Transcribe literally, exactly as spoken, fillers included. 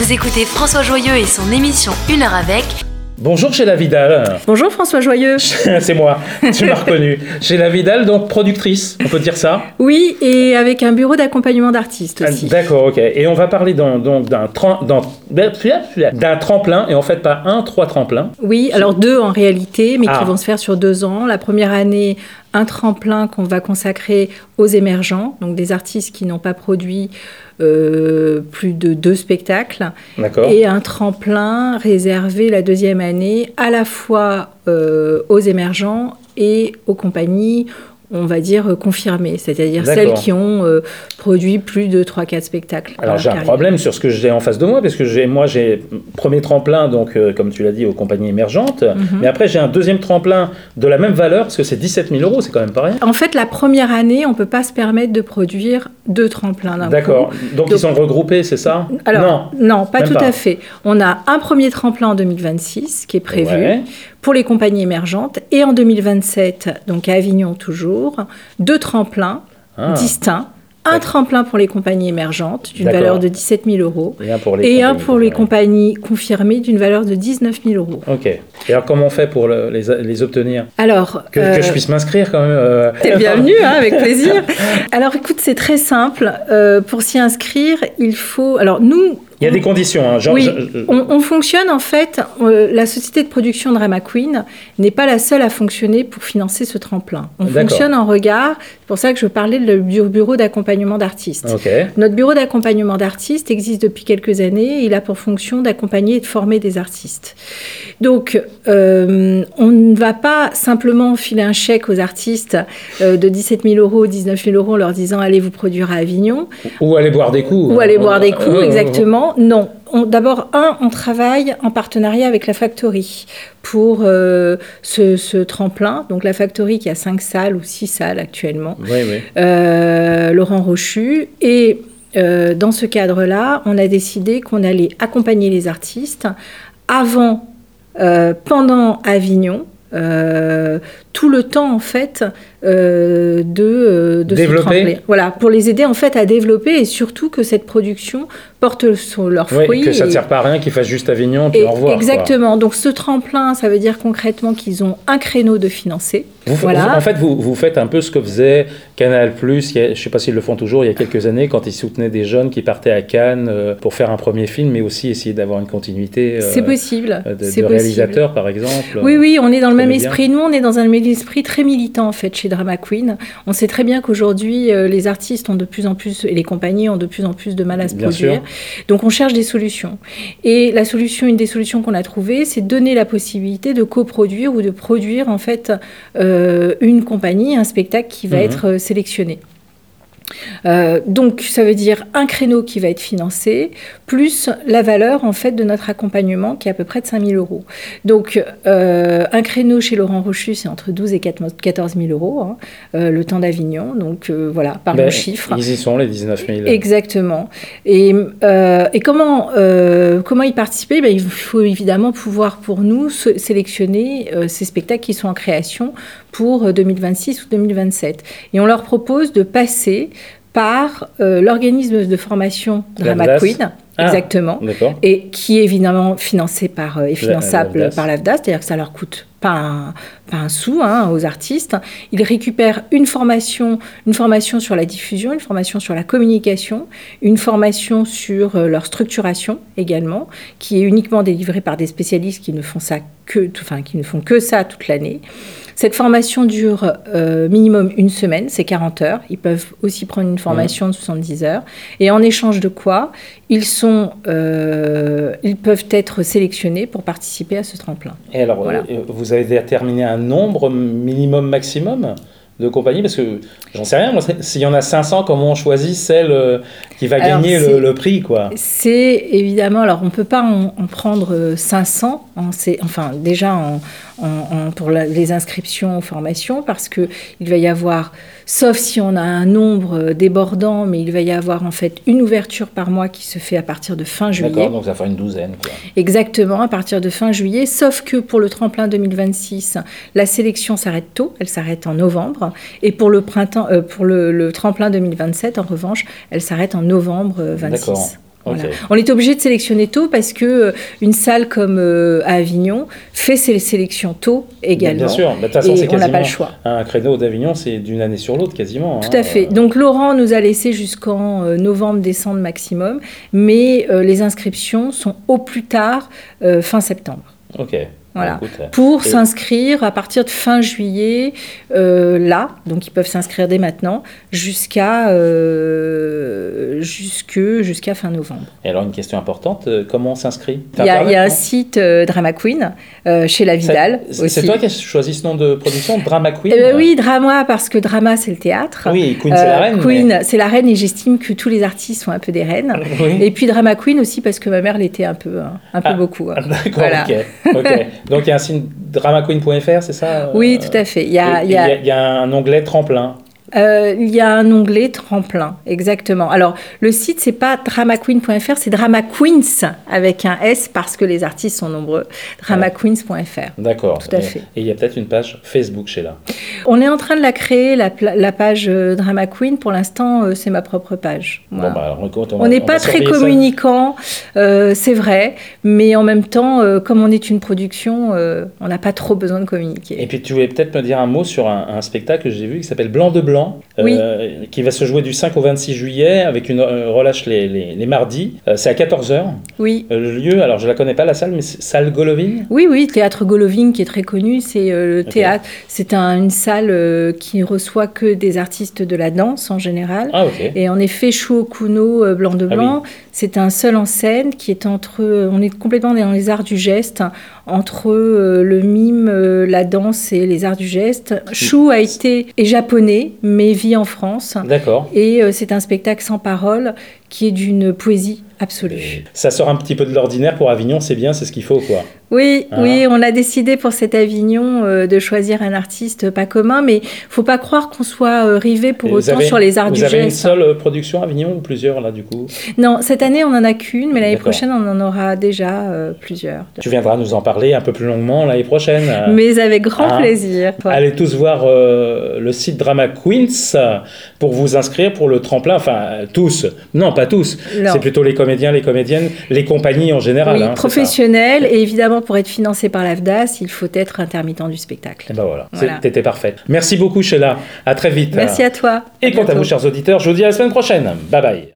Vous écoutez François Joyeux et son émission Une heure avec. Bonjour Sheila Vidal. Bonjour François Joyeux. C'est moi, tu m'as reconnu. Sheila Vidal, donc productrice, on peut dire ça? Oui, et avec un bureau d'accompagnement d'artistes aussi. Ah, d'accord, ok. Et on va parler donc d'un, d'un, d'un tremplin, et en fait pas un, trois tremplins. Oui, alors deux en réalité, mais ah. qui vont se faire sur deux ans. La première année, un tremplin qu'on va consacrer aux émergents, donc des artistes qui n'ont pas produit euh, plus de deux spectacles. D'accord. Et un tremplin réservé la deuxième année à la fois euh, aux émergents et aux compagnies, on va dire, confirmées, c'est-à-dire D'accord. celles qui ont euh, produit plus de trois quatre spectacles. Alors j'ai un problème sur ce que j'ai en face de moi, parce que j'ai, moi j'ai premier tremplin, donc euh, comme tu l'as dit, aux compagnies émergentes, mm-hmm. mais après j'ai un deuxième tremplin de la même valeur, parce que c'est dix-sept mille euros, c'est quand même pas rien. En fait, la première année, on ne peut pas se permettre de produire deux tremplins d'un D'accord, coup. donc, donc ils sont regroupés, c'est ça? Alors, non, non pas tout pas. à fait. On a un premier tremplin en deux mille vingt-six qui est prévu. Ouais. Pour les compagnies émergentes, et en deux mille vingt-sept, donc à Avignon toujours, deux tremplins ah. distincts. Un tremplin pour les compagnies émergentes d'une D'accord. valeur de dix-sept mille euros et un pour les, et compagnies, un pour les compagnies confirmées d'une valeur de dix-neuf mille euros. Ok. Et alors comment on fait pour le, les, les obtenir? Alors, que, euh, que je puisse m'inscrire quand même euh... T'es le bienvenu, hein, avec plaisir. Alors écoute, c'est très simple. Euh, pour s'y inscrire, il faut... Alors nous... Il y a des conditions. Hein, genre, oui, je, je... On, on fonctionne en fait, euh, la société de production Drama Queen n'est pas la seule à fonctionner pour financer ce tremplin. On D'accord. fonctionne en regard, c'est pour ça que je parlais du bureau d'accompagnement d'artistes. Okay. Notre bureau d'accompagnement d'artistes existe depuis quelques années, il a pour fonction d'accompagner et de former des artistes. Donc, euh, on ne va pas simplement filer un chèque aux artistes euh, de dix-sept mille euros, dix-neuf mille euros en leur disant « allez vous produire à Avignon ». Ou aller boire des coups. Ou aller boire des coups, exactement. Non. On, d'abord, un, on travaille en partenariat avec la Factory pour euh, ce, ce tremplin. Donc, la Factory qui a cinq salles ou six salles actuellement. Oui, oui. Euh, Laurent Rochu. Et euh, dans ce cadre-là, on a décidé qu'on allait accompagner les artistes avant, euh, pendant Avignon, euh, tout le temps, en fait, euh, de, de développer. ce tremplin. Voilà, pour les aider, en fait, à développer et surtout que cette production porte sur leurs fruits. Oui, que ça ne et... sert pas à rien qu'ils fassent juste Avignon puis au revoir. Exactement. Quoi. Donc, ce tremplin, ça veut dire concrètement qu'ils ont un créneau de financer. Vous, voilà. vous, en fait, vous, vous faites un peu ce que faisait Canal plus, il y a, je ne sais pas s'ils le font toujours, il y a quelques années, quand ils soutenaient des jeunes qui partaient à Cannes euh, pour faire un premier film, mais aussi essayer d'avoir une continuité. Euh, c'est possible. De, c'est de possible. réalisateurs, par exemple. Oui, oui, on est dans le même esprit. Nous, on est dans un esprit très militant, en fait, chez Drama Queen. On sait très bien qu'aujourd'hui, euh, les artistes ont de plus en plus, et les compagnies ont de plus en plus de mal à se bien produire. Sûr. Donc, on cherche des solutions. Et la solution, une des solutions qu'on a trouvées, c'est donner la possibilité de coproduire ou de produire, en fait, euh, une compagnie, un spectacle qui va mmh. être euh, sélectionné. Euh, donc, ça veut dire un créneau qui va être financé, plus la valeur en fait de notre accompagnement qui est à peu près de cinq mille euros. Donc, euh, un créneau chez Laurent Rochu, c'est entre douze et quatorze mille euros, hein, euh, le temps d'Avignon. Donc, euh, voilà, par ben, le chiffre. Ils y sont, les dix-neuf mille. Exactement. Et, euh, et comment, euh, comment y participer? Ben, il faut évidemment pouvoir, pour nous, sélectionner euh, ces spectacles qui sont en création pour deux mille vingt-six ou deux mille vingt-sept. Et on leur propose de passer par euh, l'organisme de formation Drama Queen, ah, exactement, et qui est évidemment financé par, euh, et finançable la, par l'A F D A, c'est-à-dire que ça leur coûte pas un, pas un sou hein, aux artistes. Ils récupèrent une formation, une formation sur la diffusion, une formation sur la communication, une formation sur euh, leur structuration également, qui est uniquement délivrée par des spécialistes qui ne font ça que, enfin, qui ne font que ça toute l'année. Cette formation dure euh, minimum une semaine, c'est quarante heures. Ils peuvent aussi prendre une formation mmh. de soixante-dix heures. Et en échange de quoi, ils, sont, euh, ils peuvent être sélectionnés pour participer à ce tremplin. Et alors, voilà. Vous avez déterminé un nombre minimum maximum de compagnies? Parce que j'en sais rien, moi, s'il y en a cinq cents, comment on choisit celle euh, qui va alors, gagner le, le prix, quoi? C'est évidemment, alors on ne peut pas en, en prendre cinq cents, en, enfin déjà en, en, en, pour la, les inscriptions aux formations, parce qu'il va y avoir, sauf si on a un nombre débordant, mais il va y avoir en fait une ouverture par mois qui se fait à partir de fin juillet. D'accord, donc ça fait une douzaine, quoi. Exactement, à partir de fin juillet, sauf que pour le tremplin deux mille vingt-six, la sélection s'arrête tôt, elle s'arrête en novembre, et pour le, printemps, euh, pour le, le tremplin deux mille vingt-sept, en revanche, elle s'arrête en novembre vingt-six. D'accord. Voilà. Okay. On était obligé de sélectionner tôt parce que euh, une salle comme euh, à Avignon fait ses sélections tôt également. Bien sûr, bah, de toute façon, et c'est on n'a pas le quasiment choix. Un créneau d'Avignon, c'est d'une année sur l'autre quasiment. Tout hein. à fait. Donc Laurent nous a laissé jusqu'en euh, novembre-décembre maximum, mais euh, les inscriptions sont au plus tard euh, fin septembre. Ok. Voilà. Bah, écoute, pour et... s'inscrire à partir de fin juillet, euh, là, donc ils peuvent s'inscrire dès maintenant, jusqu'à euh, jusque, jusqu'à fin novembre. Et alors une question importante, euh, comment on s'inscrit? Il y a, il y a un site euh, Drama Queen euh, chez La Vidal. C'est, c'est toi qui as choisi ce nom de production, Drama Queen? Eh ben oui, Drama, parce que Drama c'est le théâtre. Oui, Queen euh, c'est la reine. Queen mais... c'est la reine et j'estime que tous les artistes sont un peu des reines. Oui. Et puis Drama Queen aussi parce que ma mère l'était un peu, un peu ah, beaucoup. Hein. D'accord, voilà. ok. okay. Donc il y a un site drama queen point f r, c'est ça? Oui, tout à fait. Il y a, il y a, il y a un onglet tremplin. Euh, il y a un onglet tremplin, exactement. Alors, le site, c'est pas drama queen point f r, c'est Drama Queens avec un S parce que les artistes sont nombreux. drama queens point f r. D'accord. Tout à et, fait. Et il y a peut-être une page Facebook chez là. On est en train de la créer, la, la page euh, Drama Queen. Pour l'instant, euh, c'est ma propre page. Voilà. Bon, bah, alors, on on n'est pas très communicant, euh, c'est vrai, mais en même temps, euh, comme on est une production, euh, on n'a pas trop besoin de communiquer. Et puis, tu voulais peut-être me dire un mot sur un, un spectacle que j'ai vu qui s'appelle Blanc de Blanc. Oui. Euh, qui va se jouer du cinq au vingt-six juillet avec une euh, relâche les, les, les mardis. Euh, c'est à quatorze heures. Oui. Euh, le lieu, alors je la connais pas la salle, mais c'est salle Golovin. Oui, oui, Théâtre Golovin qui est très connu. C'est euh, le okay. théâtre. C'est un, une salle euh, qui reçoit que des artistes de la danse en général. Ah, ok. Et en effet, Shuo Okuno, euh, Blanc de Blanc, ah, oui. c'est un seul en scène qui est entre. On est complètement dans les arts du geste, entre euh, le mime, euh, la danse et les arts du geste. Shu a été est japonais, mais vit en France. D'accord. Et euh, c'est un spectacle sans parole qui est d'une poésie absolue. Et ça sort un petit peu de l'ordinaire pour Avignon, c'est bien, c'est ce qu'il faut, quoi. Oui, hein? oui, on a décidé pour cet Avignon euh, de choisir un artiste pas commun, mais faut pas croire qu'on soit euh, rivé pour Et autant avez, sur les arts du geste. Vous avez une seule production à Avignon ou plusieurs, là, du coup? Non, cette année, on n'en a qu'une, mais l'année D'accord. prochaine, on en aura déjà euh, plusieurs. Tu viendras nous en parler un peu plus longuement l'année prochaine. Mais avec grand hein? plaisir. Ouais. Allez tous voir euh, le site Drama Queens pour vous inscrire pour le tremplin. Enfin, tous. Non, pas tous. Non. C'est plutôt les comédiens, les comédiennes, les compagnies en général. Oui, hein, professionnels. Et évidemment, pour être financé par l'A F D A S, il faut être intermittent du spectacle. Et ben voilà, voilà. T'étais parfaite. Merci beaucoup, Sheila. À très vite. Merci à toi. Et à quant à vous, chers auditeurs, je vous dis à la semaine prochaine. Bye bye.